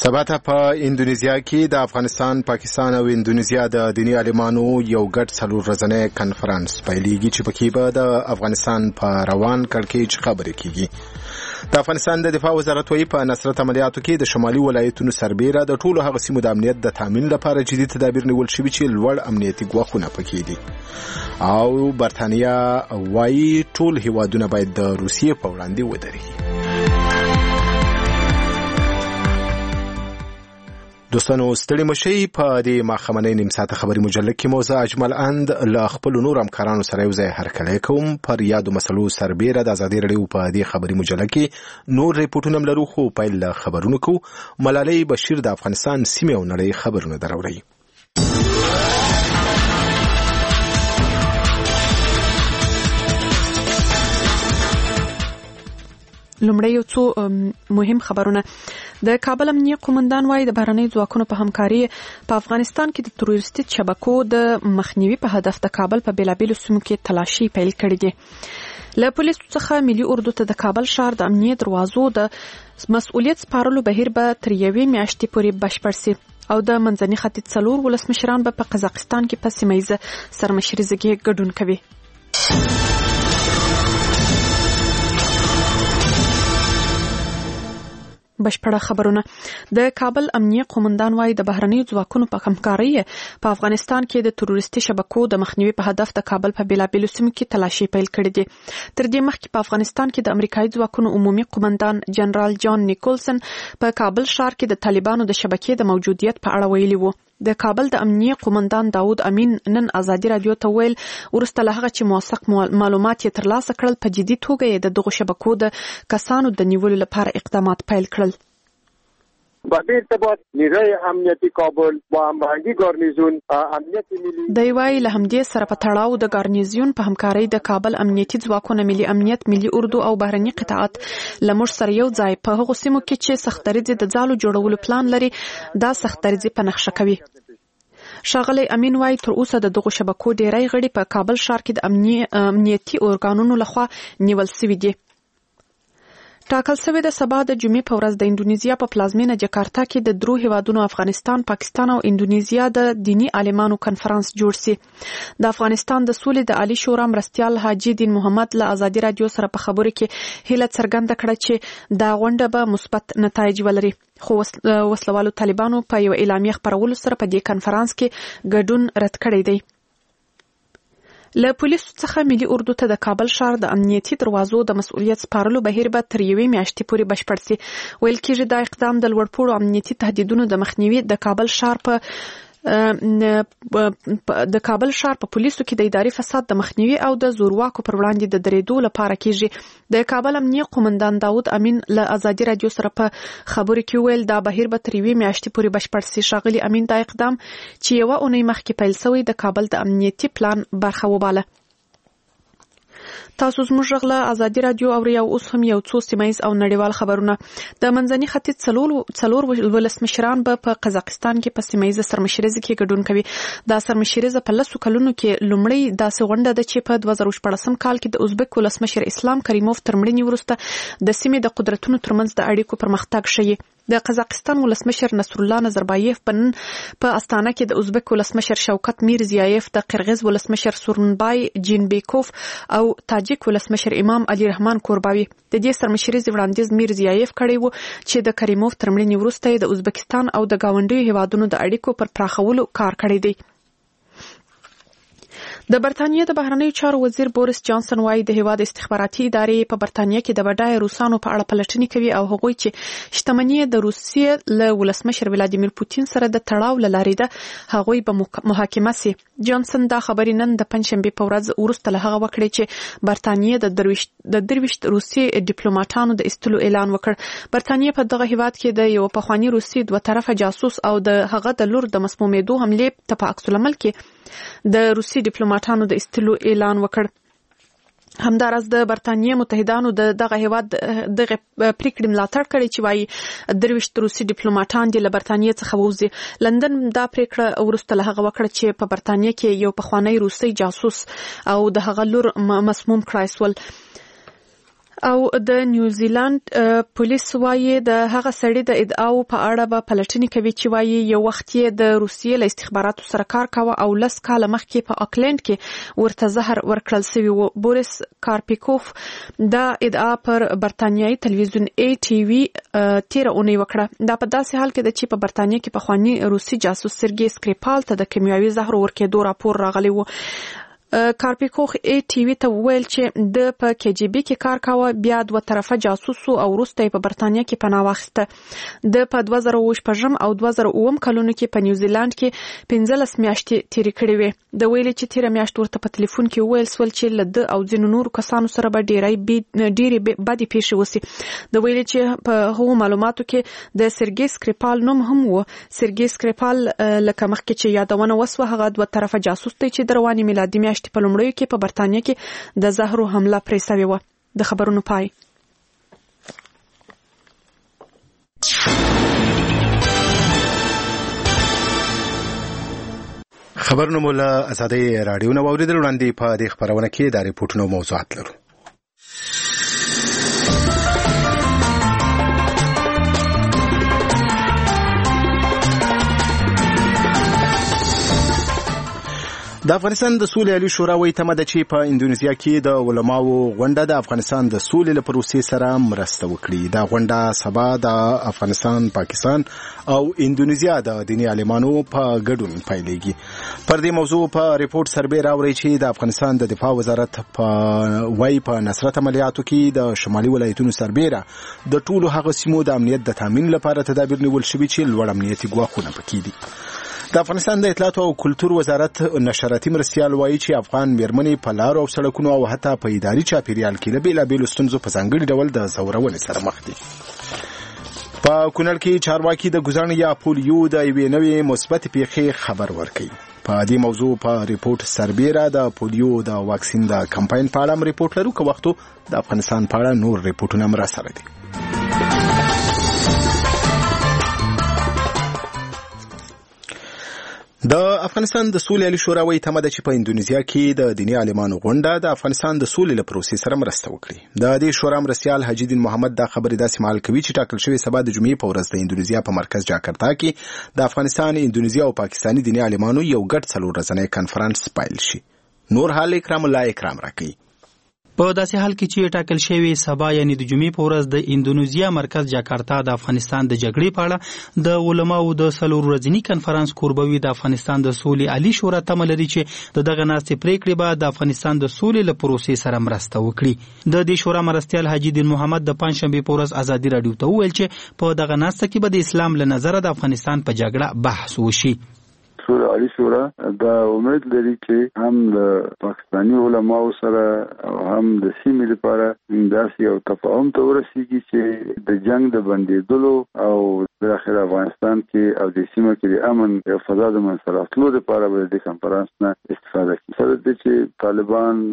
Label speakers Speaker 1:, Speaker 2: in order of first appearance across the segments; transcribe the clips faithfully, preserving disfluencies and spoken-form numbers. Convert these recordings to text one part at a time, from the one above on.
Speaker 1: سبا ته په اندونیزیا کې د افغانستان، پاکستان او اندونیزیا د دینی عالمانو یو ګډ څلور ورځنی کنفرانس پیلېږي چې پکې به د افغانستان په روان کړکېچ خبرې کیږي. د افغانستان د دفاع وزارت وايي په نصرت عملیاتو کې د شمالي ولایتونو سربیره د ټولو هغه سیمو د امنیت د تامین لپاره جدي تدابیر نیول شوي چې لوړ امنیتي ګواښونه پکې دي. او برتانیا وايي ټول هیوادونه باید د روسیې په وړاندې ودرېږي. دوستانو ستړي مشي په دې ماخمنۍ نیم ساعته خبري مجله کې موضوع اجمل اند له خپل نور همکارانو سره یو ځای هرکلی کوم. پر یادو مسلو سربیره د ازادي رادیو په دې خبري مجله کې نور ریپورتونه هم لرو، خو پیل له خبرونو کو. ملالۍ بشیر د افغانستان سیمې او نړۍ خبرونه دراوړي.
Speaker 2: لومړی یو څو مهم خبرونه. د کابل امنیه قومندان وايي د بهرنۍ ځواکونو په همکاري په افغانستان کې د تروریستي شبکو د مخنیوي په هدف د کابل په بیلابیلو سیمو کې تلاشي پیل کړې دي. له پولیسو څخه ملي اردو ته د کابل ښار د امنیت دروازو د مسؤلیت سپارلو بهیر به تر یوې میاشتې پورې بشپړ سي او د منځني ختیځ څلور ولسمشران به په قزاقستان کې په سیمه ییزه سرمشریزه کې ګډون کوي. بشپړه خبرونه. د کابل امنیه قومندان وايي د بهرنۍ ځواکونو په همکاري په افغانستان کې د تروریستي شبکو د مخنیوي په هدف د کابل په بیلابیلو سیمو کې تلاشي پیل کړې دي. تر دې مخکې په افغانستان کې د امریکایي ځواکونو عمومي قومندان جنرال جان نیکولسن په کابل ښار کې د طالبانو د شبکې د موجودیت په اړه ویلي وو. د کابل د امنیه قومندان داود امین نن ازادي رادیو ته ویل ورسته له هغه چې موثق معلومات یې ترلاسه کړل په جدي توګه یې د دغو شبکو د کسانو د نیولو لپاره اقدامات پیل کړل.
Speaker 3: با به ارتباط نیروی امنیتی کابل با هماهنگی گارنیزون امنیت ملی
Speaker 2: دی وايي له همدې سره په تړاو د گارنیزیون په همکارۍ د کابل امنیتي ځواکونو ملي امنیت، ملي اردو او بهرني قطاعت لمر سره یو ځای په هغو سیمو کې چې سختدریځي د ځالو جوړولو پلان لري دا سختدریځي په نقشه کوي. ښاغلی امین وايي تر اوسه د دغو شبکو ډیری غړي په کابل ښار کې د امنیتي اورګانونو لخوا نیول شوي دي. ټاکل شوی د سبا د جمعې په ورځ د اندونیزیا په پلازمینه جکارتا کې د درو هیوادونو افغانستان، پاکستان او اندونیزیا د دینی عالمانو کنفرانس جوړ شي. د افغانستان د سولې د عالی شورا مرستیال حاجی دین محمد له ازادي رادیو سره په خبرو کې هیله څرګنده کړه چې دا غونډه به مثبت نتایج ولري. خو وسلوالو طالبانو په یو اعلامیه خپرولو سره په دې کنفرانس کې ګډون رد کړی دی. له پولیسو څخه ملي اردو ته د کابل ښار د امنیتي دروازو د مسؤلیت سپارلو بهیر به تر یوې میاشتې پورې بشپړ سي. ویل کېږي دا اقدام د لوړپوړو امنیتي تهدیدونو د مخنیوي د کابل ښار په د کابل ښار په پولیسو کې د اداري فساد د مخنیوي او د زورواکو پر وړاندې د درېدو لپاره کېږي. د کابل امنیه قومندان داود امین له ازادي رادیو سره په خبرو کې ویل دا بهیر به تر یوې میاشتې پورې بشپړ سي. ښاغلي امین دا اقدام چې یوه اونۍ مخکې پیل شوی د کابل د امنیتي پلان برخه وباله. تاسو زموږ غږ له ازادي رادیو اورئ او اوس هم یو څو سیمایز او نړیوال خبرونه. د منځني ختیځ څلور څلور ولسمشران به په قزاقستان کې په سیمایزه سرمشریزه کې ګډون کوي. دا سرمشریزه په لسو کلونو کې لومړی داسې غونډه ده چې په دوه زره شپاړسم کال کې د ازبک ولسمشر اسلام کریموف تر مړینې وروسته د سیمې د قدرتونو ترمنځ د اړیکو پرمختګ ښیي. د قزاقستان ولسمشر نصر الله نظربایف په نن په استانه کې د ازبک ولسمشر شوکت میرزیایف، د قرغیز ولسمشر سورنبای جینبیکوف او تاجک ولسمشر امام علي رحمان کورباوي د دې سرمشریزې وړاندیز میرزیایف کړی وو چې د کریموف تر مړینې وروسته د ازبکستان او د گاونډیو هیوادونو د اړیکو پر پراخولو کار کړی دی. د برتانیې د بهرنیو چارو وزیر بوریس جانسن وايي د هیواد استخباراتي ادارې په برتانیې کې د بډایه روسانو په اړه پلټنې کوي او هغوی چې شتمني د روسیې له ولسمشر ولادیمیر پوتین سره د تړاو له لارې ده هغوی به محاکمه سي. جانسن دا خبرې نن د پنځشنبې په ورځ وروسته له هغه وکړې چې برتانیې د درویشت د درویشت روسي ډیپلوماټانو د ایستلو اعلان وکړ. برتانیې په دغه هیواد کې د یو پخوانی روسي دوه طرفه جاسوس او د هغه د لور د مسمومیدو حملې ته په عکس العمل کې د روسي ډیپلوماټانو د ایستلو اعلان وکړ. همداراز د برتانیې متحدانو د دغه هیواد دغه پریکړې ملاتړ کړی چې وايي درویشت روسي ډیپلوماټان د برتانیې څخه ووځي. لندن دا پریکړه وروسته له هغه وکړه چې په برتانیې کې یو پخوانی روسي جاسوس او د هغه لور مسموم کړای شول. او د نیوزیلند پولیس وایي د هغه سړي د ادعاو په اړه به پلټنې کوي چې وایي یو وخت یې د روسیې له استخباراتو سره کار کاوه او لس کاله مخکې په اکلند کې ورته زهر ورکړل شوی و. بوریس کارپیکوف دا ادعا پر برتانیایي تلویزیون ای ټي وي تیره اونۍ وکړه. دا په داسې حال کې ده چې په برتانیه کې پخوانی روسي جاسوس سرګي سکریپال ته د کیمیاوي زهر ورکېدو راپور راغلی و. کارپیکوف ای ټي وي ته ویل چې د په کې جی بي کې کار کاوه، بیا دوه طرفه جاسوس او وروسته په برتانیه کې پناه واخیسته. د په دوه زره اووه شپږم او دوه زره اووه کلونو کې په نیوزیلند کې پنځلس میاشتې تیرې کړې وې. د ویلي چې تیره میاشت ورته په ټلیفون کې ویل سول چې له د او ځینو نورو کسانو سره به ډېرې ډېرې بدې پیښې وسي. د ویلي چې په هغو معلوماتو کې د سرګي سکریپال نوم هم و. سرګي سکریپال لکه مخکې چې یادونه وسوه هغه دوه طرفه جاسوس دی چې د روانې میلادي میاشتې په لومړیو کې په برتانیه کې د زهرو حمله پرې شوې وه. د خبرونو پای.
Speaker 1: خبرونه مو له ازادۍ راډیو نه واوریدل. وړاندې په دې خبرونه کې د ریپورټونو موضوعات لرو. د افغانستان د سولې عالی شورا وایي تمه ده چې په اندونیزیا کې د علماو غونډه د افغانستان د سولې له پروسې سره مرسته وکړي. دا غونډه سبا د افغانستان، پاکستان او اندونیزیا د دیني عالمانو په ګډون پیلېږي. پر دې موضوع په ریپورت سربې راوړی چې د افغانستان د دفاع وزارت په وایي په نصرت عملیاتو کې د شمالي ولایتونو سربېره د ټولو هغه سیمو د امنیت د تامین لپاره تدابیر نیول شوي چې لوړ امنیتي ګواښونه پکې دي. د افغانستان د اطلاعات او کلتور وزارت نشراتي مرستیال وایي چې افغان میرمنې په لارو او سړکونو او حتی په اداري چاپیریال کې له بېلابېلو ستونزو په ځانګړي ډول د ځورونې سره مخ دي. په کونړ کې چارواکي د ګزاڼ یا پولیو د یوې نوې مثبتې پیښې خبر ورکوي. په دې موضوع په ریپورت سربېره د پولیو د واکسین د کمپاین په اړه هم ریپورت لرو. که وختو د افغانستان په اړه نور ریپورټونه هم راسره دي. د افغانستان د سولې عالی شورا وایي تمه ده چې په اندونیزیا کې د دیني عالمانو غونډه د افغانستان د سولې له پروسې سره مرسته وکړي. د دې شورا مرستیال حاجي دین محمد دا خبرې داسې مهال کوي چې ټاکل شوی سبا د جمعې په ورځ د اندونیزیا په مرکز جاکرتا کې د افغانستان، اندونیزیا او پاکستاني دیني عالمانو یو ګډ څلور ورځنی کنفرانس پیل شي. نور حال اکرام الله اکرام راکوي.
Speaker 4: په داسې حال کې چې ټاکل شوی سبا یعنی د جمعې په ورځ د اندونیزیا مرکز جاکرتا د افغانستان د جګړې په اړه د علماو د څلور ورځني کنفرانس کوربوي د افغانستان د سولې عالی شورا تمه لري چې د دغه ناستې پریکړې به د افغانستان د سولې له پروسې سره مرسته وکړي. د دې شورا مرستیال حاجي دین محمد د پنځشنبه په ورځ ازادي راډیو ته وویل چې په دغه ناسته کې به د اسلام له نظره د افغانستان په جګړه بحث وشي.
Speaker 5: شورا عالی شورا دا امید لري چې هم د پاکستاني علماو سره او هم د سیمې لپاره داسې یو تفاهم ته ورسیږي چې د جنگ د بندېدلو او د اخر افغانستان کې او د سیمه کې د امن او فضا د منځته راتلو لپاره به د کنفرانس نه استفاده کوي. سره د چې طالبان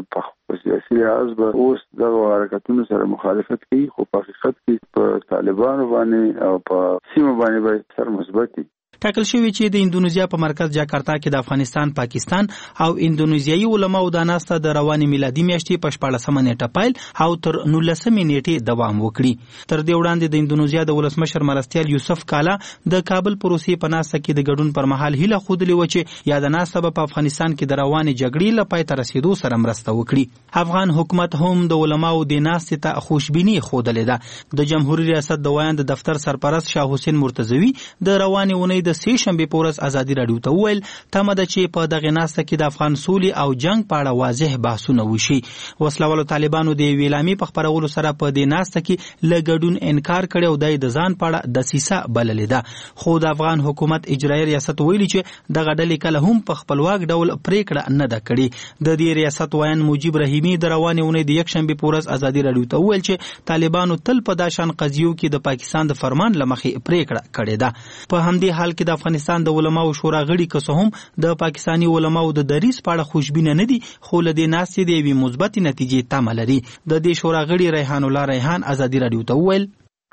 Speaker 5: په سیاسي لحاظ به اوس دغه حرکتونو سره مخالفت کوي، خو په حقیقت کې په طالبانو باندې او په سیمه باندې به سر مثبت دي.
Speaker 4: ټاکل شوی چې د اندونیزیا په مرکز جاکرتا کې د افغانستان، پاکستان او اندونیزیایي علماو د ناسته د روانې میلادي میاشتې په شپاړسمه نیټه پیل او تر نولسمې نیټې دوام وکړي. تر دې وړاندې د اندونیزیا د ولسمشر مرستیال یوسف کالا د کابل پروسې په ناسته کې د ګډون پر مهال هیله ښودلې وه چې یا د ناسته په افغانستان کې د روانې جګړې له پای ته رسېدو سره مرسته وکړي. افغان حکومت هم د علماو د ناستې ته خوشبیني ښودلې ده. د جمهوریت ریاست د ویاند دفتر سرپرست شاه حسین مرتضوي د روانې اونۍ د سې شنبې په ورځ ازادي راډیو ته وویل تمه ده چې په دغه ناسته کې د افغان سولې او جنگ په اړه واضح بحثونه وشي. وسلهوالو طالبانو د یوې اعلامیې په خپرولو سره په دې ناسته کې له ګډون انکار کړی او د ځان په اړه دسیسه بللې ده. خو د افغان حکومت اجرایي ریاست ویلي چې دغه ډلې کله هم په خپلواک ډول پریکړه نه ده کړې. د دې ریاست وایان مجیب رحیمي د روانې اونۍ د یکشنبې په ورځ ازادي راډیو ته وویل چې طالبانو تل په داشان قضیو کې د پاکستان د فرمان له مخې پریکړه کړې ده. په همدې حال کې د افغانستان د علماو شورا غړي که هم د پاکستاني علماو د دریځ په اړه خوشبینه نه دي، خو له دې ناستې د یوې مثبتې نتیجې تمه لري. د دې شورا غړي ریحان الله ریحان ازادي راډیو ته وویل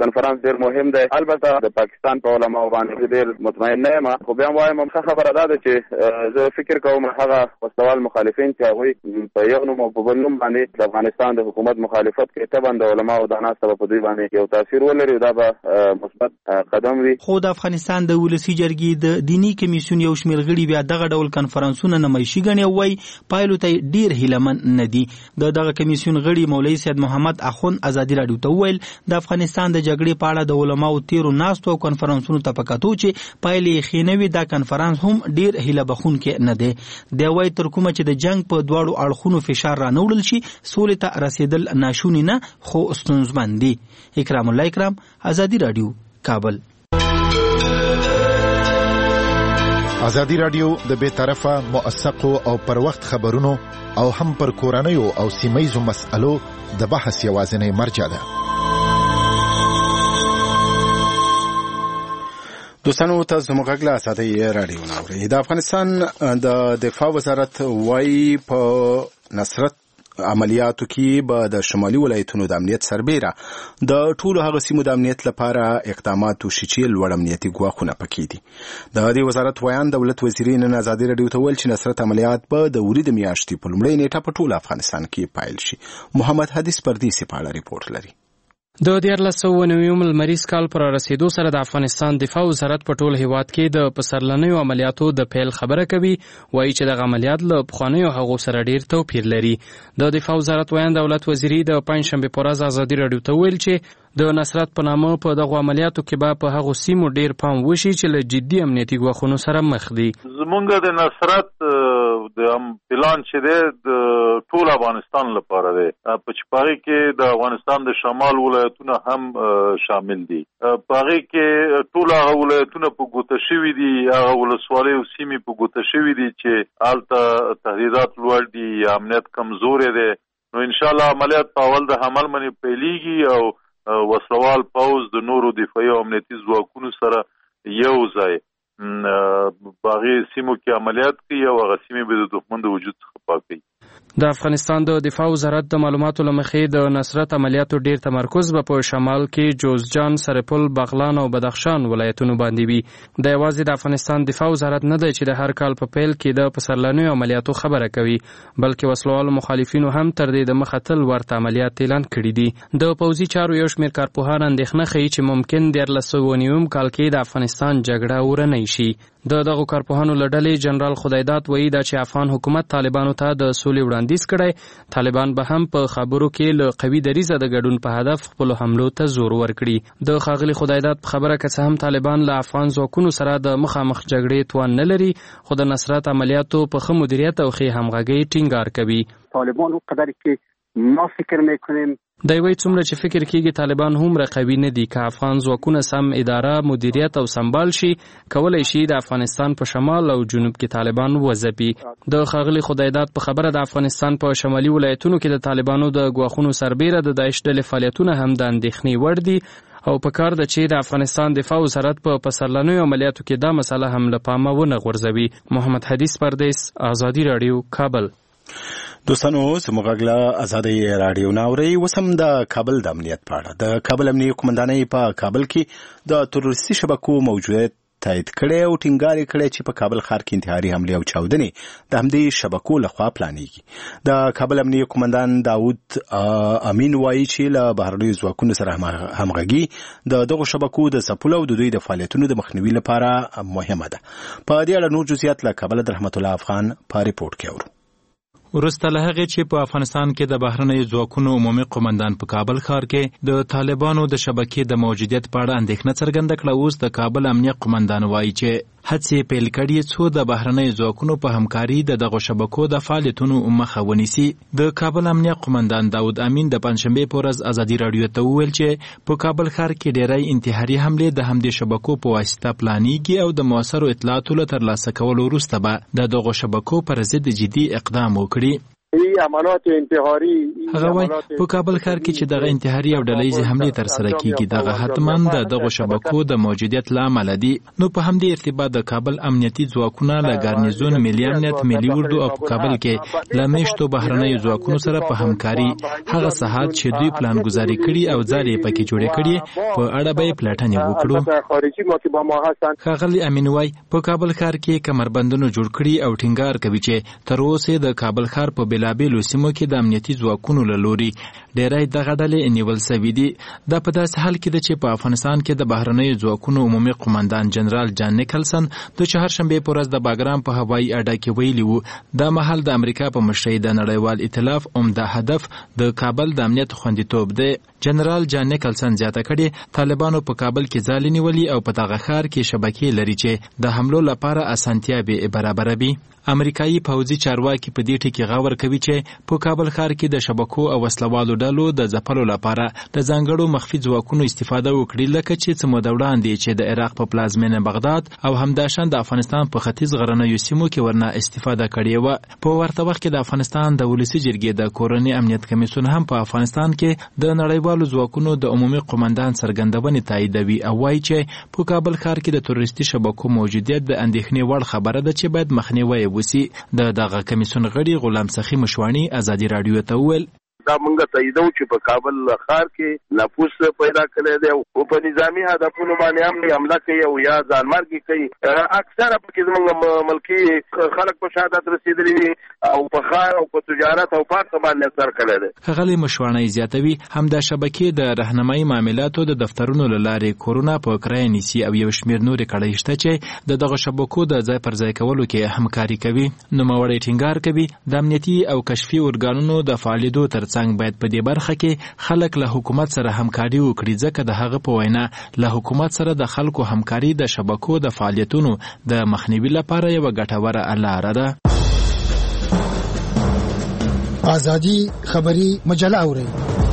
Speaker 3: کنفرانس ډیر مهم دی. البته د پاکستان په علماء باندې ډیر مطمئن نه یم، خو بیا وایم ښه خبره ده چې زه فکر کوم هغه وسوال مخالفین چې هغوی په یو نوم او په بل نوم باندې د افغانستان د حکومت مخالفت کوي، طبعا د علماء او د ناس په دوی باندې یو تاثیر ولري، دا به مثبت قدم وي.
Speaker 4: خو د افغانستان د ولسی جرګې د دینی کمیسیون یو شمېر غړي بیا دغه ډول کنفرانسونه نمایشي ګڼي، وایي پایلو ته ډیر هیلمن نه دي. د دغه کمیسیون غړي مولوي سید محمد اخوند ازادي راډیو ته وویل د افغانستان د جګړې په اړه د علماو تیرو ناستو او کنفرانسونو ته په کتو چې پایلې ښې نه وي، دا کنفرانس هم ډیر هیله بخونکی نه دی. دی وایي تر کومه چې د جنگ په دواړو اړخونو فشار رانه شي سولې ته رسیدل ناشوني نه خو ستونزمن دي. اکرام الله اکرام، ازادي راډیو، کابل.
Speaker 6: ازادي راډیو د بې طرفه موثقو او پر وخت خبرونو او هم پر کورنیو او سیمایزو مسألو د بحث یوازینی مرجع ده.
Speaker 1: دوستانو ته زموږ غږ له ازادي راډیو نه اورئ. د افغانستان د دفاع وزارت وایي په نصرت عملیاتو کې به د شمالي ولایتونو د امنیت سربیره د ټولو هغه سیمو د امنیت لپاره اقدامات وشي چې لوړ امنیتي ګواښونه پکې دي. د دې وزارت ویان دولت وزیر نن ازادي راډیو ته ویل چې نصرت عملیات به د ورید میاشتې په لومړۍ نیټه په ټول افغانستان کې پایل شي. محمد حدیث پردیسي په اړه ریپورت لري.
Speaker 7: د دیارلس سوه نویم لمریز کال پر رسیدو سره د افغانستان دفاع وزارت په ټول هیواد کې د پسرلنیو عملیاتو د پیل خبره کوي. وایي چې دغه عملیات له پخوانیو هغو سره ډیر توپیر لري. د دفاع وزارت ویان دولت وزیری د پنجشنبه په ورځ ازادي راډیو ته ویل چې د نصرت په نامه په دغه عملیاتو کې به په هغو سیمو ډیر پام وشي چې له جدي امنیتي ګواښونو سره مخ دي.
Speaker 8: زمونږ د نصرت د پلان چې دی د ټول افغانستان لپاره دی، په چپاغي کې د افغانستان د شمال ولایتونه هم شامل دي. پاغي کې ټول هغه ولایتونه په ګوته شوي دي، هغه ولسوالۍ او سیمې په ګوته شوي دي چې هلته تهدیدات لوړ دي، امنیت کمزوری دی. نو انشاءالله عملیات په اول د حمل باندې پیلیږي او وسلوال پوز د نورو دفاعي او امنیتي ځواکونو سره یو ځای باغی سیمو کې عملیات کوي او هغه سیمې به د دښمن د وجود څخه پاکوي.
Speaker 7: د افغانستان د دفاع وزارت د معلوماتو له مخې د نصرت عملیاتو ډیر تمرکز به په شمال کې جوزجان، سرپل، بغلان او بدخشان ولایتونو باندې وي. د یوازې د افغانستان دفاع وزارت نه دی چې د هر کال په پیل کې د پسرلنیو عملیاتو خبره کوي، بلکې وسلوالو مخالفینو هم تر دې د مخه تل ورته عملیات اعلان کړي دي. د پوځي چارو یو شمېر کارپوهان اندېښنه ښیي چې ممکن دیارلس سوه نویم کال کې د افغانستان جګړه اورنۍ شي. د دغو کارپوهانو له ډلې جنرال خدایداد وایي دا چې افغان حکومت طالبانو ته د سولې وړاندیز کړی، طالبان به هم په خبرو کې له قوي دریځه د ګډون په هدف خپلو حملو ته زور ورکړي. د ښاغلي خدایداد په خبره که څه هم طالبان له افغان ځواکونو سره د مخامخ جګړې توان نه لري، خو د نصرت عملیاتو په ښه مدیریت او ښې همغږۍ ټینګار کوي.
Speaker 3: طالبان اونقدر که ما فکر میکنیم
Speaker 7: دی وایي څومره چې فکر کېږي طالبان هومره قوي نه دي. که افغان ځواکونه سم اداره، مدیریت او سمبال شي، کولی شي د افغانستان په شمال او جنوب کې طالبان وځپي. د ښاغلي خدایداد په خبره د افغانستان په شمالي ولایتونو کې د طالبانو د ګواښونو سربیره د داعش ډلې فعالیتونه هم د اندېښنې وړ دي او په کار ده چې د افغانستان دفاع وزارت په پسرلنیو عملیاتو کې دا مسله هم له پامه ونه غورځوي. محمد حدیث پردیس، ازادي راډیو، کابل.
Speaker 1: دوستانو زموږ غږ له ازادي راډیو نه اورئ. اوس هم د کابل د امنیت په اړه. د کابل امنیتي قومندانۍ په کابل کې د تروریستي شبکو موجودیت تایید کړی او ټینګار یې کړی چې په کابل ښار کې انتحاري حملې او چاودنې د همدې شبکو لخوا پلانېږي. د کابل امنیتي قومندان داود امین وایي چې له بهرنیو ځواکونو سره همغږي د دغو شبکو د ځپلو او د دوی د فعالیتونو د مخنیوي لپاره مهمه ده. په دې اړه نور جزئیات له کابل د رحمت الله افغان په ریپورت کې اورو.
Speaker 4: وروسته له هغې چې په افغانستان کې د بهرنیو ځواکونو عمومي قومندان په کابل ښار کې د طالبانو د شبکې د موجودیت په اړه اندېښنه څرګنده کړه، اوس د کابل امنیه قومندان وایي چې هڅې پیل کړي څو د بهرنیو ځواکونو په همکاري د دغو شبکو د فعالیتونو مخه ونیسي. د کابل امنیه قومندان داود امین د پنجشنبې په ورځ ازادي راډیو ته وویل چې په کابل ښار کې ډېری انتحاري حملې د همدې شبکو په واسطه پلانېږي او د مؤثرو اطلاعاتو له ترلاسه کولو وروسته به د دغو شبکو پر ضد جدي اقدام وکړي.
Speaker 9: ای عملیات انتحاري
Speaker 10: هغه وای په کابل ښار کې چې دغه انتحاري او ډلهییزې حملې تر سره کیږي دغه حتماً د دغو شبکو د موجودیت له امله دي. نو په همدې ارتباط د کابل امنیتي ځواکونه له ګارنیزون ملي امنیت ملي اردو او په کابل کې له میشتو بهرنیو ځواکونو سره په همکاري هغه ساحات چې دوی پلان ګذاري کړي او ځالې پکې جوړې کړي په اړه به پلټنې وکړو. ښاغلي امین وای په کابل ښار کې کمربندونه جوړ کړي او ټینګار کوي چې تر اوسه د کابل ښار په بېلابېلو سیمو کې د امنیتي ځواکونو له لوري ډېری دغه ډلې نیول سوي دي. دا په داسې حال کې ده چې په افغانستان کې د بهرنیو ځواکونو عمومي قماندان جنرال جان نیکلسن د چهارشنبې په ورځ د باګرام په هوایي اډه کې ویلي وو دا مهال د امریکا په مشرۍ د نړیوال ائتلاف عمده هدف د کابل د امنیت خوندیتوب دی. جنرال جان نیکلسن زیاته کړې طالبانو په کابل کې ځالې نیولي او په دغه ښار کې شبکې لري چې د حملو لپاره اسانتیاوې برابروي. امریکایي پوځي چارواکي په دې ټکي غور کوي چې په کابل ښار کې د شبکو او وسلوالو ډلو د ځپلو لپاره د ځانګړو مخفي ځواکونو استفاده وکړي لکه چې څه موده وړاندې چې د عراق په پلازمینه بغداد او همداشان د افغانستان په ختیځ غرنیو سیمو کې ورنه استفاده کړې وه. په ورته وخت کې د افغانستان د ولسي جرګې د کورني امنیت کمیسیون هم په افغانستان کې د نړیوالو ځواکونو د عمومي قماندان څرګندونې تاییدوي او وایي چې په کابل ښار کې د تروریستي شبکو موجودیت د اندېښنې وړ خبره ده چې باید مخنیوی وسی. د دغه کمیسیون غړي غلام سخي مشوانی ازادي رادیو ته وویل
Speaker 9: دا مونږ تاییدو چې په کابل ښار کې نفوس پیدا کړی دی او په نظامی هدفونو باندې هم حمله کوي او یا ځانمرګي کوي. اکثره پکې زموږ ملکي خلک په شهادت رسېدلي دي او په ښار او په تجارت او پارک باندې اثر کړی دی.
Speaker 10: ښاغلي مشوانی زیاتوي همدا شبکې د راهنمایي معاملاتو د دفترونو له لارې کورونه په کرایه نیسي او یو شمېر نورې کړۍ شته چې د دغه شبکو د ځای پر ځای کولو کې همکاري کوي. نوموړی ټینګار کوي د امنیتي او کشفي ارګانونو د فعالیدو تر څنګ باید په دې برخه کې خلک له حکومت سره همکاري وکړي ځکه د هغه په وینا له حکومت سره د خلکو همکاري د شبکو د فعالیتونو د مخنیوي لپاره یوه ګټوره لاره ده.
Speaker 11: ازادي خبري مجله اوري.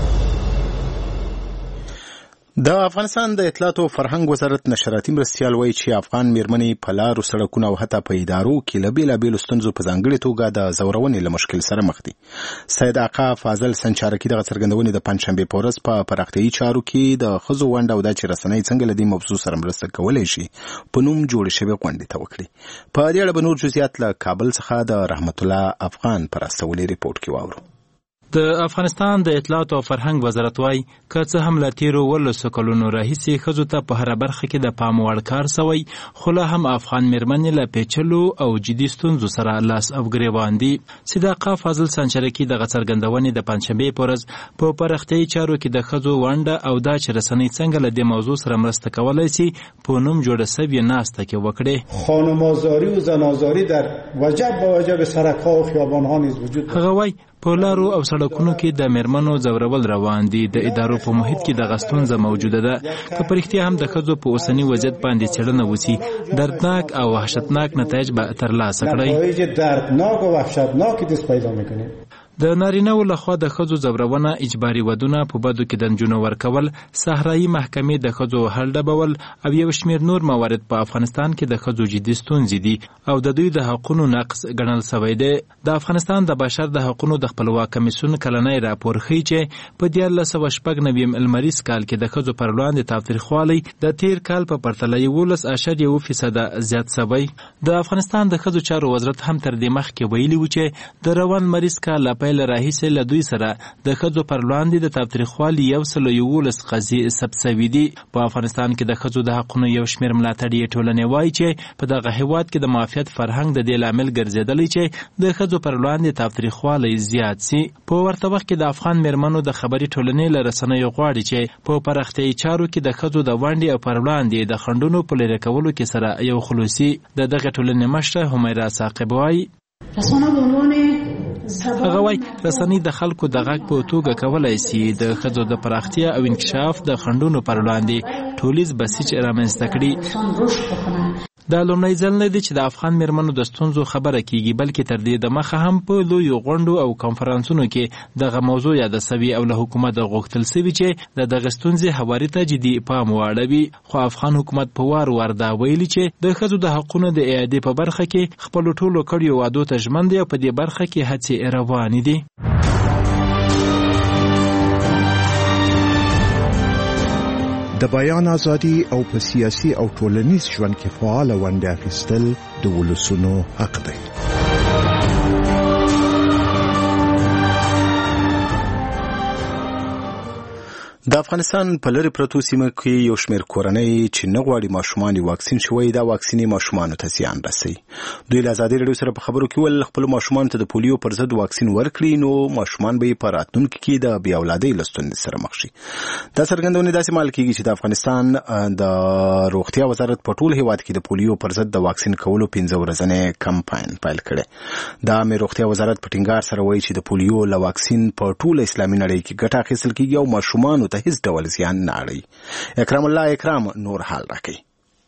Speaker 1: د افغانستان د اطلاعات او فرهنګ وزارت نشراتي مرستیال وایي چې افغان میرمنې په لارو سړکونو او حتی په ادارو کې له بېلابېلو ستونزو په ځانګړې توګه د ځورونې له مشکل سره مخ دي. سید آقا فاضل سنچارکي دغه څرګندونې د پنجشنبې په ورځ په پراختیایي چارو کې د ښځو ونډه او دا چې رسنۍ څنګه له دې موضوع سره مرسته کولی شي په نوم جوړې شوې غونډې ته وکړي. په دې اړه به نور جزئیات له کابل څخه د رحمت الله افغان په راستولې ریپورټ کې واورو.
Speaker 10: د افغانستان د اطلاعات او فرهنګ وزارت وایي که څه هم له تېرو ولسو کلونو راهیسې ښځو ته په هره برخه کې د پام وړ کار سوی خو لا هم افغان میرمنې له پیچلو او جدي ستونزو سره لاس او ګریوان دي. صداقه فاضل سنچرکي دغه څرګندونې د پنجشنبې په ورځ په پراختیایي چارو کې د ښځو ونډه او دا چې رسنۍ څنګه له دې موضوع سره مرسته کولی شي په نوم جوړه سوې ناسته کې وکړې.
Speaker 12: خانم‌آزاری و زن‌آزاری در وجب با وجب سرک‌ها و خیابان‌ها نیز وجود
Speaker 10: هغه وایي په لارو او سړکونو کې د میرمنو ځورول روان دي. د ادارو په محیط کې دغه ستونزه موجوده ده. که په رښتیا هم د ښځو په اوسني وضعیت باندې څېړنه وسي دردناک او وحشتناک نتایج به ترلاسه کړئ.
Speaker 12: نتایج دردناک و وحشتناکی دست پیدا می‌کنیم.
Speaker 10: د نارینه‌و لخوا د ښځو ځورونه اجباري ودونه په بدو کې د نجونو ورکول صحرایي محکمې د ښځو حل ډبول او یو شمېر نور موارد په افغانستان کې د ښځو جدي ستونزې دي او د دوی د حقونو نقض ګڼل سوی دی. د افغانستان د بشر د حقونو د خپلواک کمیسیون کلنی راپور ښیي چې په دیارلس سوه شپږ نوي لمریز کال کې د ښځو پر وړاندې تاوتریخوالی د تیر کال په پرتله یولس اعشاریه اوه فیصده زیات سوی. د افغانستان د ښځو چارو وزارت هم تر دې مخکې ویلي و چې د روان مریض کال پیل راهیسې له دوی سره د ښځو پر وړاندې د تاوتریخوالي یو سل یولس قضیې ثبت سوي دي. په افغانستان کې د ښځو د حقونو یو شمېر ملاتړي ټولنې وایي چې په دغه هېواد کې د معافیت فرهنګ د دې لامل ګرځېدلی چې د ښځو پر وړاندې تاوتریخوالی زیات سي. په ورته وخت کې د افغان میرمنو د خبري ټولنې له رسنیو غواړي چې په پراختیایي چارو کې د ښځو د ونډې او پر وړاندې د خنډونو په لرې کولو کې سره یو خلوصي. د دغه ټولنې مشره همیرا ثاقب وایي هغه وایي رسنۍ د خلکو د غږ په توګه کولی سي د ښځو د پراختیا او انکشاف د خنډونو پر وړاندې ټولیز بسیج رامنځته کړي. دا لومړی ځل نه دی چې د افغان میرمنو د ستونزو خبره کیږي، بلکې تر دې دمخه هم په لویو غونډو او کنفرانسونو کې دغه موضوع یاده سوي او له حکومت غوښتل سوي چې د دغه ستونزې هواري ته جدي پام واړوي. خو افغان حکومت په وار وار دا ویلي چې د ښځو د حقونو د اعادې په برخه کې خپلو ټولو کړیو وعدو ته ژمن دی او په دې برخه کې هڅې روانې دي.
Speaker 13: د بیان ازادي او په سیاسي او ټولنیز ژوند کې فعال ونډه اخیستل د ولسونو حق دی.
Speaker 1: د افغانستان په لرې پرتو سیمو کې یو شمېر کورنۍ چې نه غواړي ماشومان یې واکسین شوی، دا واکسین یې ماشومانو ته زیان رسوي. دوی له ازادي راډیو سره په خبرو کې ویل خپلو ماشومانو ته د پولیو پر ضد واکسین ورکړي نو ماشومان به یې په راتلونکي کې د بې اولادۍ له ستونزې سره مخ شي. دا څرګندونې داسې مال کېږي چې د افغانستان د روغتیا وزارت په ټول هېواد کې د پولیو پر ضد د واکسین کولو پنځه ورځنی کمپاین پیل کړی. دا مې روغتیا وزارت په ټینګار سره وایي چې د پولیو له واکسین په ټول اسلامي نړۍ کې ګټه اخیستل کېږي او ماشومانو ته هیڅ ډول زیان نه اړوي. اکرام الله اکرام نور حال راکړي.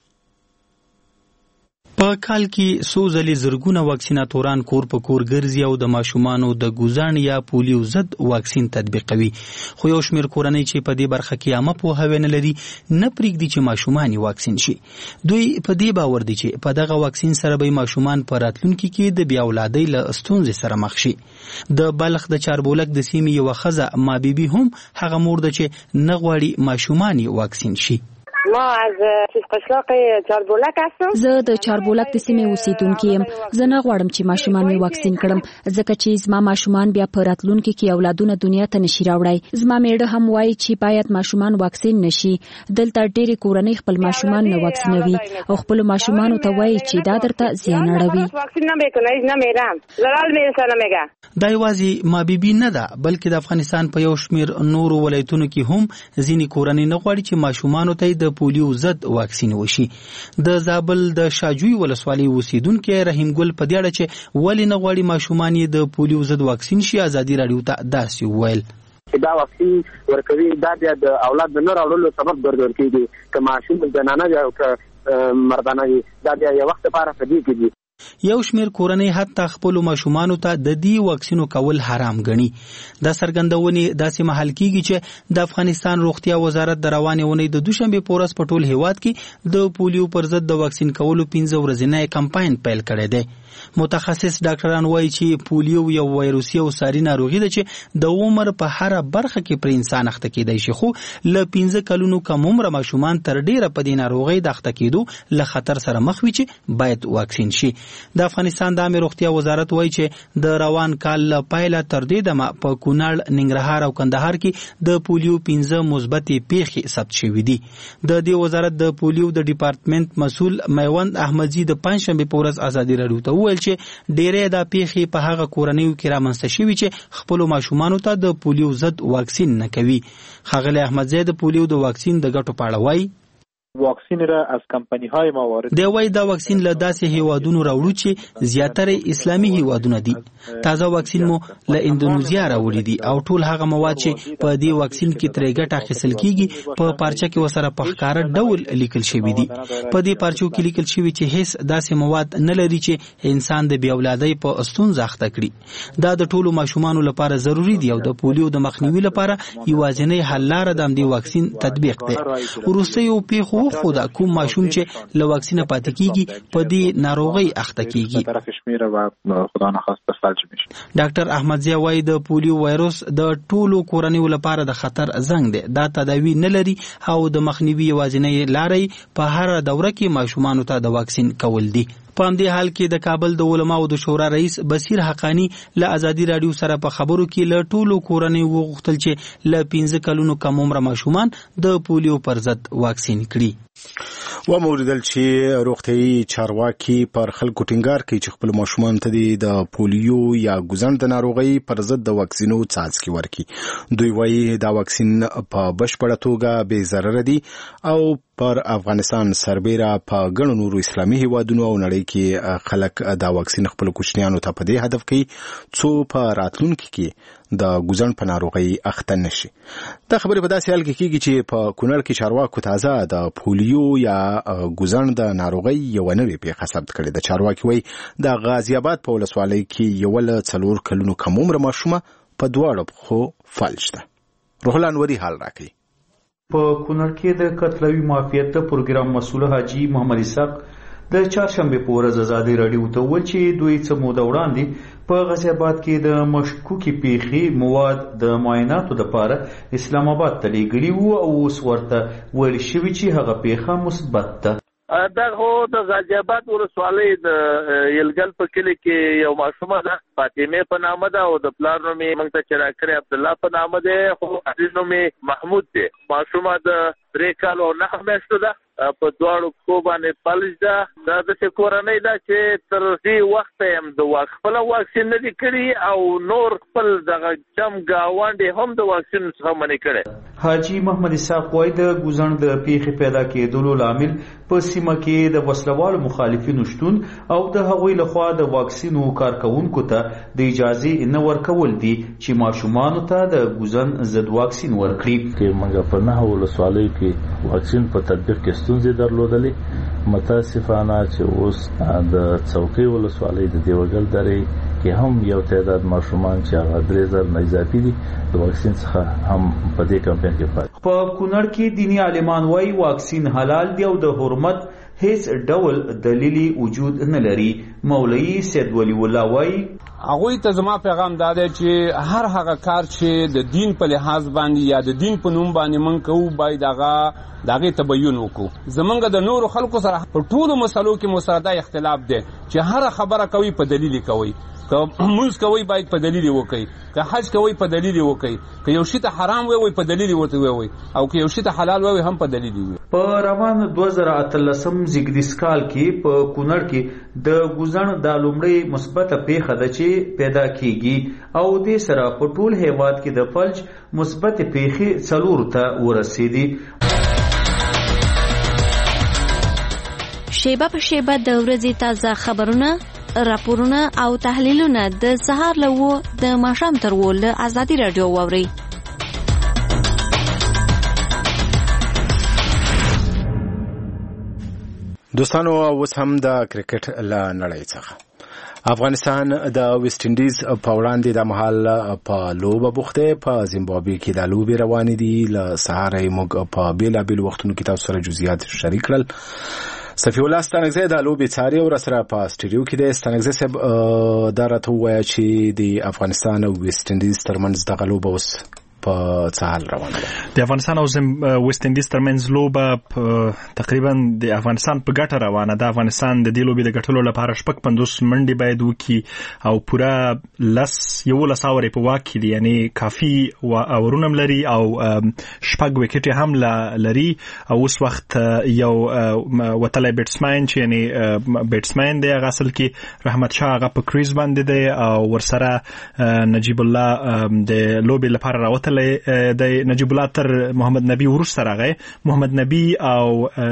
Speaker 4: په کال کې څو ځلې زرګونه واکسیناتوران کور په کور ګرځي او د ماشومانو د ګوزاڼ یا پولیو ضد واکسین تطبیقوي. خو یو شمېر کورنۍ چې په دې برخه کې عامه پوهاوی نه لري نه پرېږدي چې ماشومان یې واکسین شي. دوی په دې باور دي چې په دغه واکسین سره به ماشومان په راتلونکي کې د بې اولادۍ له ستونزې سره مخ شي. د بلخ د چاربولک د سیمې یوه ښځه ما بیبي هم هغه مور ده چې نه غواړي ماشومان یې واکسین شي.
Speaker 14: ما از قشلاق چاربولک هستم.
Speaker 15: زه د چاربولک د سیمې اوسیدونکې یم. زه نه غواړم چې ماشومان مې واکسین کړم ځکه چې زما ماشومان بیا په راتلونکي کې اولادونه دنیا ته نشي راوړی. زما میړه هم وایي چې باید ماشومان واکسین نشي. دلته ډېرې کورنۍ خپل ماشومان نه واکسینوي او خپل ماشومانو ته وایي چې دا درته زیان اړوي.
Speaker 14: واکسین نه میکنه نه میرم. زلال مې سره میگه.
Speaker 4: دا یوازې ما بیبي نه ده بلکې د افغانستان په یو شمېر نورو ولایتونو کې هم ځینې کورنۍ نه غواړي چې ماشومانو ته د پولیو ضد واکسین وشي. د زابل د شاجوی ولسوالۍ اوسیدونکي رحیم ګل په دې اړه چې ولې نه غواړي ماشومان یې د پولیو ضد واکسین شي ازادي راډیو ته داسې وویل.
Speaker 16: دا واکسین ورکوي دا د اولاد د نه راوړلو سبب ګرځول کېږي که ماشوم زنانه یا که مردانه وي دا بیا یو وخت لپاره په دې کې دي.
Speaker 4: یو شمېر کورنۍ حتی خپلو ماشومانو ته د دې واکسینو کول حرام ګڼي. دا څرګندونې داسې مهال کېږي چې د افغانستان روغتیا وزارت د روانې اونۍ د دوشنبې په ورځ په ټول هېواد کې د پولیو پر ضد د واکسین کولو پنځه ورځنی کمپاین پیل کړی دی. متخصص ډاکټران وایي چې پولیو یو وایروسي او ساري ناروغي ده چې د عمر په هره برخه کې پر انسان اخته کېدای شي، خو له پنځه کلونو کم عمره ماشومان تر ډېره په دې ناروغۍ د اخته کېدو له خطر سره مخ وي چې باید واکسین شي. د افغانستان د عامه روغتیا وزارت وایي چې د روان کال له پیله تر دې دمه په کونړ، ننګرهار او کندهار کې د پولیو پنځه مثبتې پیښې ثبت شوي دي. د دې وزارت د پولیو د ډپارټمنټ مسؤل میوند احمدزي د پنځشنبې په ورځ ازادي راډیو ته وویل چې ډېرې دا پیښې په هغه کورنیو کې رامنځته شوي چې خپلو ماشومانو ته د پولیو ضد واکسین نه کوي. ښاغلی احمدزی د پولیو د واکسین د ګټو په اړه وایي
Speaker 17: واکسین را از کمپانی های ما وارد
Speaker 4: دی. وای دا واکسین له داسې هیوادونو راوړو چې زیاتره اسلامي هیوادونه دي. تازه واکسین مو له اندونیزیا راوړي دي او ټول هغه مواد چې په دې واکسین کې ترې ګټه اخیستل کیږي په پارچه کې وسره په ښکاره ډول لیکل شوی دي. په دې پارچو کې لیکل شوی چې هیڅ داسې مواد نه لري چې انسان د بې اولادۍ په ستونزه اخته کړي. دا د ټولو ماشومانو لپاره ضروری دی او د پولیو د مخنیوي لپاره یوازینی حل لاره د دې واکسین تطبیق دی. وروستیو پیښو خو دا کوم ماشوم چې له واکسینه پاتې کیږي په دې ناروغۍ اخته کیږي. ډاکټر احمدزی وایي د پولیو وایروس د ټولو کورنیو لپاره د خطر زنګ دی. دا تداوی نه لري او د مخنیوي یوازینۍ لارې په هر دوره کې ماشومانو ته د واکسین کول دي. په همدې حال کې د کابل د علماو د شورا رئیس بصیر حقانی له ازادي راډیو سره په خبرو کې له ټولو کورنیو وغوښتل چې له پنځه کلونو کم عمره ماشومان د پولیو پر ضد واکسین کړي.
Speaker 1: و موریدل چې روغتیايي چارواکي پر خلکو ټینګار کوي چې خپل ماشومان ته د پولیو یا ګوزڼ د ناروغۍ پر ضد د واکسینو څاڅکي ورکړي. دوی وایي دا واکسین په بشپړه توګه بې ضرره دي او پر افغانستان سربېره په ګڼو نورو اسلامي هیوادونو او نړۍ کې خلک دا واکسین خپل کوچنیانو ته په دې هدف کوي څو په راتلونکي کې د ګوزن په ناروغۍ اخته نشي. دا خبرې په داسې حال کې کېږي چې په کونړ کې چارواکو تازه د پولیو یا ګوزن د ناروغۍ یو نوې پیښه ثبت کړې ده. چارواکي وایي د غازي آباد په ولسوالۍ کې یو له څلور کلونو کم عمره ماشومه په دواړو پښو فلج ده. روح الله انوري حال راکړي.
Speaker 18: په کونړ کې د قتلوي معافیت پروګرام مسؤل حاجی محمد اسحاق د چهارشنبه په ورځ ازادي راډیو ته وویل چې دوی څه موده وړاندې په غازي آباد کې د مشکوکې پیښې مواد د معایناتو لپاره اسلام آباد ته لیږلي وو او اوس ورته ویل شوي چې هغه پیښه مثبت ده.
Speaker 9: دا هو د غازي آباد ولسوالۍ د یلګل په کلي کې یو ماشومه ده فاطمه په نامه ده او د پلار نوم یې موږ ته چرا کړی عبد الله په نامه ده خو اصلي نوم یې محمود دی. ماشومه د درې کال او نهه میاشتو ده په دواړو پښو باندې فلج ده. دا داسې کورنۍ ده چې تر دې وخته هم د خپل واکسین نه دي کړي او نور خپل دغه جم ګاونډي هم د واکسین څخه منې کړي.
Speaker 18: حاجی محمد اسحاق وایي د ګوزن د پیښې پیدا کېدلو لامل په سیمه کې د وسلوالو مخالفینو شتون او د هغوی لخوا د واکسینو کارکونکو ته د اجازه نه ورکول دي چې ماشومانو ته د ګوزن ضد واکسین ورکړي.
Speaker 19: کې موږ په نه ولسوالۍ کې واکسین په تطبیق کې ستونزې درلودلې. متاسفانه چې اوس د څوکۍ ولسوالۍ د دیوګل درې کې هم یو تعداد ماشومان چې هغه درې زره نه اضافي دي د واکسین څخه هم په دې کمپاین کې پاتې.
Speaker 18: په کونړ کې دیني عالمان وایي واکسین حلال دی او د حرمت هیڅ ډول دلیلی وجود نه لري. مولوی سید ولی الله وایي
Speaker 20: هغوی ته زما پیغام دا دی چې هر هغه کار چې د دین په لحاظ باندې یا د دین په نوم باندې مونږ کوو باید هغه د هغې تبیین وکړو. زمونږ د نورو خلکو سره په ټولو مسلو کې مو سره دا اختلاف دی چې هر خبره کوي په دلیل کوي. که مونځ کوي باید په دلیل وکړي، که حج کوي په دلیل وکړي، که یو شی ته حرام وي په دلیل ورته وي او که یو شی ته حلال وي هم په دلیل وي.
Speaker 18: په روان دوه زره اتلسم زیږدیز کال کې په کونړ کې د ګوزن د لومړۍ مثبته پیښه ده چې پیدا کیږي او د سره په ټول هیواد کې د فلج مثبت پیښې څلور ته ورسېدي.
Speaker 21: شیبه په شیبه د ورځې تازه خبرونه، راپورونه او تحلیلونه د سهار له وو د ماښام تر وو له ازادي راډیو واورئ.
Speaker 1: دوستانو اوس هم د کرکټ له نړۍ څخه افغانستان د ویسټ انډیز په وړاندې د مهال په لوبه بوخته. په زیمبابوې کې د لوبې روانې دي. له سهار موږ په بیلابیلو وختونو کې تاسو سره جزئیات شریک کړل. صفی الله ستانګزی د لوبې څاري او سره په سټډیو کې د ستانګزی صاحب دا راته وایي چې د افغانستان او ویسټ انډیز ترمنځ دغه لوبه اوس په څه حال روانه ده؟
Speaker 22: د افغانستان او ویسټ انډیز ترمنځ لوبه تقریبا د افغانستان په ګټه روانه ده. افغانستان د دې لوبې د ګټلو لپاره شپږ پنځوس منډې باید وکړي او پوره لس یولس اورې په واک کې دي، یعنی کافي اورونه لري او شپږ وکټې هم لري. او اوس وخت یو وتلی بیټسمین چې یعنی بیټسمین دی هغه اصل کې رحمت شاه هغه په کریز باندې دی او ورسره نجیب الله د لوبې لپاره راوته د نجیب الله تر محمد نبی وروسته راغی. محمد نبی او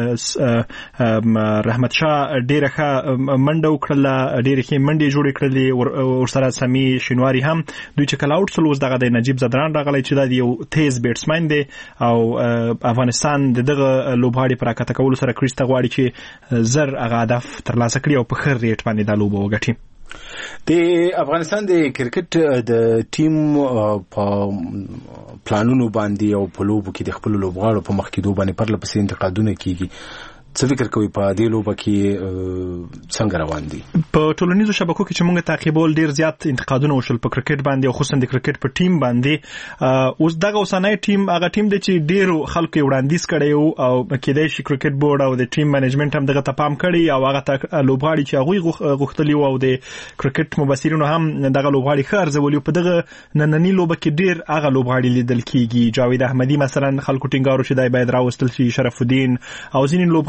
Speaker 22: رحمت شاه ډیره ښه منډه وکړله، ډیره ښې منډې جوړې کړلې. ورسره سمی شینواري هم دوی چې کله آوټ شول اوس دغه د نجیب زدران راغلی چې دا یو تیز بیټسمین دی او افغانستان د دغه لوبغاړي په راکته کولو سره کریس ته غواړي چې زر هغه هدف ترلاسه کړي او په ښه ریټ باندې دا لوبه وګټي.
Speaker 1: د افغانستان د کرکټ د ټیم په پلانونو باندې او په لوبو کې د خپل لوبغاړو په مخ کې دوه باندې پرله پسې انتقادونه کیږي. څه فکر کوي په دې لوبه کې څنګه روان دي؟
Speaker 22: په ټولنیزو شبکو کې چې موږ تعقیبول ډیر زیات انتقادونه وشول په کرکټ باندې او خصوصا د کرکټ په ټیم باندې. اوس دغه اوسنۍ ټیم هغه ټیم دی چې ډیرو خلکو وړاندیز کړی او کېدای شي کرکټ بورډ او د ټیم مینجمنت هم دغه ته پام کړی او هغه لوبغاړي چې هغوی غوښتلي او د کرکټ مبصرینو هم دغه لوبغاړي ښه ارزولي. په دغه نننۍ لوبه کې ډیر هغه لوبغاړي لیدل کیږي. جاوید احمدي مثلا خلکو ټینګارو چې دای باید راوستل شي، شرف الدین او ځینې لوبغاړي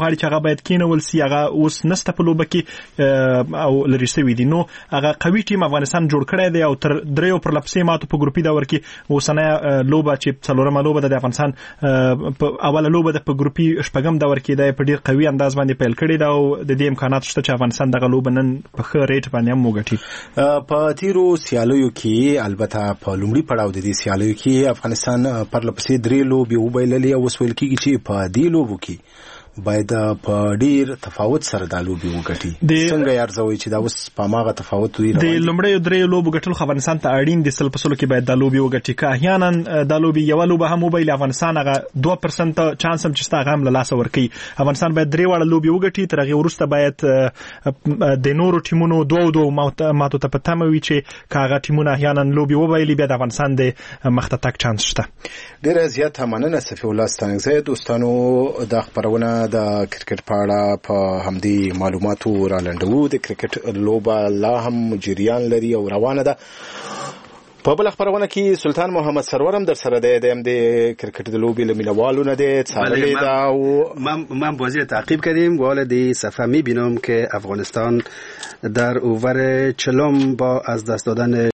Speaker 22: لوبغاړي چې هغه باید کېنول سي هغه اوس نسته په لوبه کې او لري شوي دي. نو هغه قوي ټیم افغانستان جوړ کړی دی او تر دریو پر لپسې ماتو په ګروپي دور کې اوسنۍ لوبه چې څلورمه لوبه د افغانستان په اوله لوبه د په ګروپي شپږم دور کې دی په ډیر قوي انداز باندې پیل کړی دا او د دې امکانات شته چې افغانستان دغه لوبه نن په ښه ریټ باندې هم وګټي.
Speaker 1: په تیرو سیالیو کې البته په لومړي پړاو د دې سیالیو کې افغانستان پر لپسې درې لوبې وبایللې او ویل کېږي چې په دې لوبو کې باید په ډیر تفاوت سره د لوبي وګټي. څنګه یارځوي چې دا اوس په ماغه تفاوت وي؟
Speaker 22: د لومړی درې لوبو ګټل خو افغانستان ته اړین دي. سل په سلو کې باید د لوبي وګټي. که احیانا د لوبي یو لوبه هم وبایل افغانستان هغه دوه پرسنټ چانس هم چې ستا غم له لاسه ورکي. افغانستان باید درې واړه لوبي وګټي. تر هغه وروسته باید د نورو ټیمونو دوه دوه ماتو ته پته وي چې کاغه ټیمونه احیانا لوبي وبایل بیا د افغانستان د مخته تک چانس شته.
Speaker 1: ډیر زیات مننه صفی الله ستانګزی. دوستانو د خبرونه د کرکټ په اړه په همدې معلوماتو را لنډو. د کرکټ لوبه لا هم جریان لري او روانه ده. په بل خبرونه کې سلطان محمد سرور هم در سره دی. د کرکټ د لوبی لمینوالو نه دی څارلې دا او
Speaker 2: من من بازی رو تعقیب کردیم. والدی صفحه میبینم که افغانستان در اوور چلم با از دست دادن